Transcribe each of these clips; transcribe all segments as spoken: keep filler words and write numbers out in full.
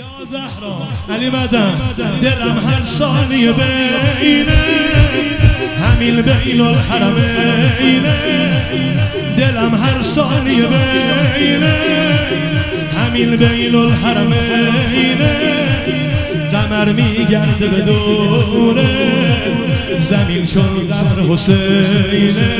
یا زهرا علی مدن دلم هر ثانیه بینه همین بین الحرمینه دلم هر ثانیه بینه همین بین الحرمینه قمر میگرده به دوره زمین چون قبر حسینه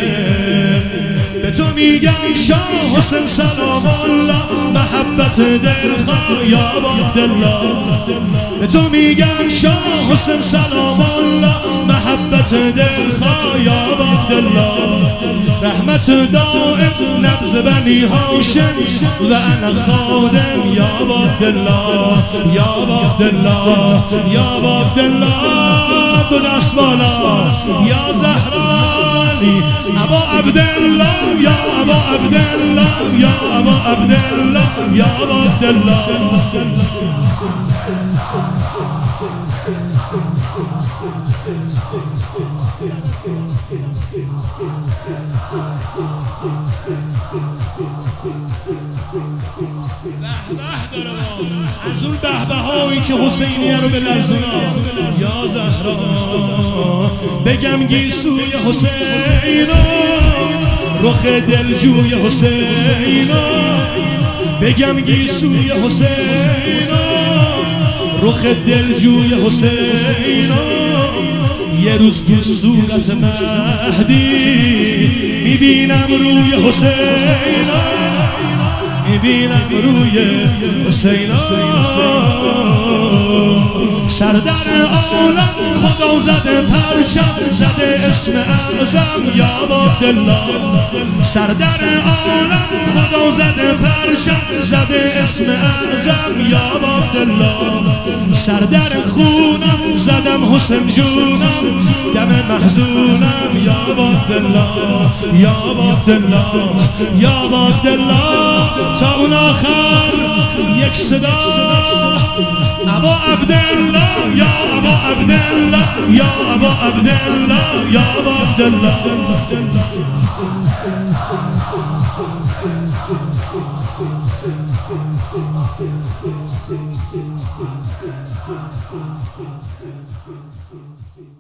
به تو میگم شاه حسین سلام الله محبت دلخواه یا عبدالله به تو میگم شاه حسین سلام الله محبت دلخواه یا عبدالله رحمت دائم نبض بنی هاشم و انا خادم یا عبدالله یا عبدالله یا عبدالله دو دست بالا یا زهرانی ابا عبدالله یا ابا عبدالله یا ابا عبدالله یا ابا عبدالله از اون بهبه هایی که حسینیه رو به لرزونا یا زهرا بگم گیسوی حسینا رخ دلجوی حسینا بگم گیسوی حسینا رخ دلجوی حسینا یه روز تو صورت مهدی میبینم روی حسینا میبینم روی حسینا سردر عالم خدا زده پرچم زده اسم اعظم یا عبدالله سردر عالم خدا زده پرچم زده اسم اعظم یا عبدالله سردر خونم زدم حسین جونم دم محزونم یا عبدالله یا عبدالله یا عبدالله تا اون آخر یک صدا ابا عبدالله یا ابا عبدالله یا ابا عبدالله یا ابا عبدالله Thank you.